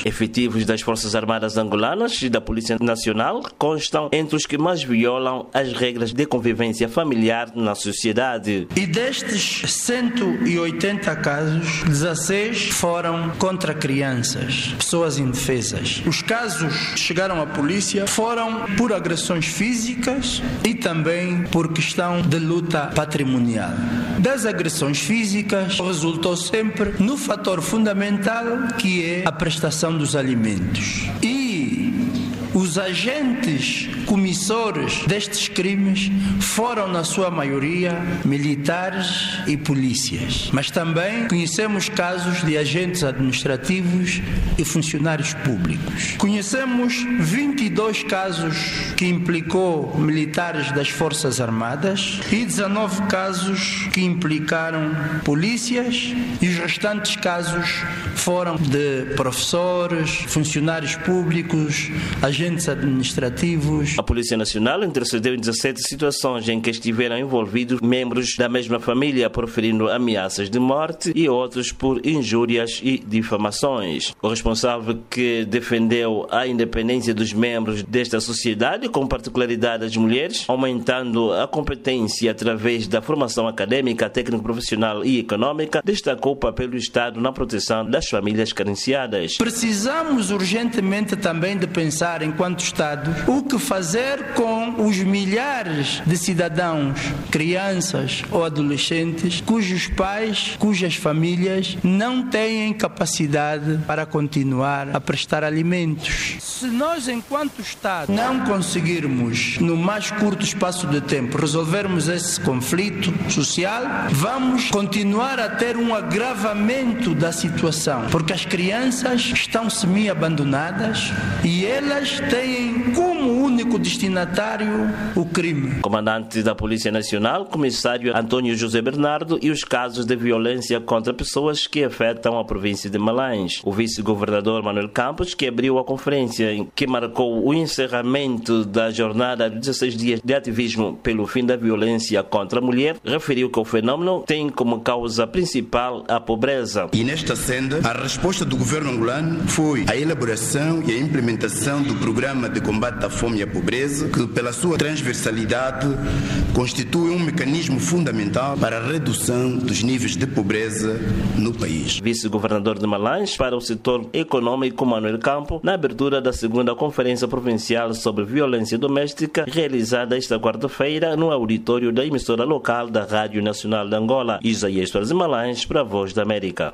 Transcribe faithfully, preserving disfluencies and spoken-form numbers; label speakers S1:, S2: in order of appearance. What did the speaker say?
S1: Efetivos das Forças Armadas angolanas e da Polícia Nacional constam entre os que mais violam as regras de convivência familiar na sociedade.
S2: E destes cento e oitenta casos, dezasseis foram contra crianças, pessoas indefesas. Os casos que chegaram à polícia foram por agressões físicas e também por questão de luta patrimonial. Das agressões físicas resultou sempre no fator fundamental que é a prestação dos alimentos. E os agentes comissores destes crimes foram, na sua maioria, militares e polícias. Mas também conhecemos casos de agentes administrativos e funcionários públicos. Conhecemos vinte e dois casos que implicou militares das Forças Armadas e dezanove casos que implicaram polícias, e os restantes casos foram de professores, funcionários públicos, agentes administrativos.
S1: A Polícia Nacional intercedeu em dezassete situações em que estiveram envolvidos membros da mesma família, proferindo ameaças de morte, e outros por injúrias e difamações. O responsável, que defendeu a independência dos membros desta sociedade, com particularidade as mulheres, aumentando a competência através da formação acadêmica, técnico-profissional e econômica, destacou o papel do Estado na proteção das famílias carenciadas.
S2: Precisamos urgentemente também de pensar, enquanto Estado, o que fazer com os milhares de cidadãos, crianças ou adolescentes, cujos pais, cujas famílias não têm capacidade para continuar a prestar alimentos. Se nós, enquanto Estado, não conseguirmos, no mais curto espaço de tempo, resolvermos esse conflito social, vamos continuar a ter um agravamento da situação, porque as crianças estão semi-abandonadas e elas têm como único destinatário o crime.
S1: Comandante da Polícia Nacional, Comissário Antônio José Bernardo, e os casos de violência contra pessoas que afetam a província de Malães. O vice-governador Manuel Campos, que abriu a conferência que marcou o encerramento da jornada de dezesseis dias de ativismo pelo fim da violência contra a mulher, referiu que o fenômeno tem como causa principal a pobreza.
S3: E nesta senda, a resposta do governo angolano foi a elaboração e a implementação do programa de combate à fome e à pobreza, que pela sua transversalidade constitui um mecanismo fundamental para a redução dos níveis de pobreza no país.
S1: Vice-governador de Malães para o setor econômico Manuel Campos, na abertura da segunda Conferência Provincial sobre Violência Doméstica, realizada esta quarta-feira no auditório da emissora local da Rádio Nacional de Angola. Isaías Soares de Malães, para a Voz da América.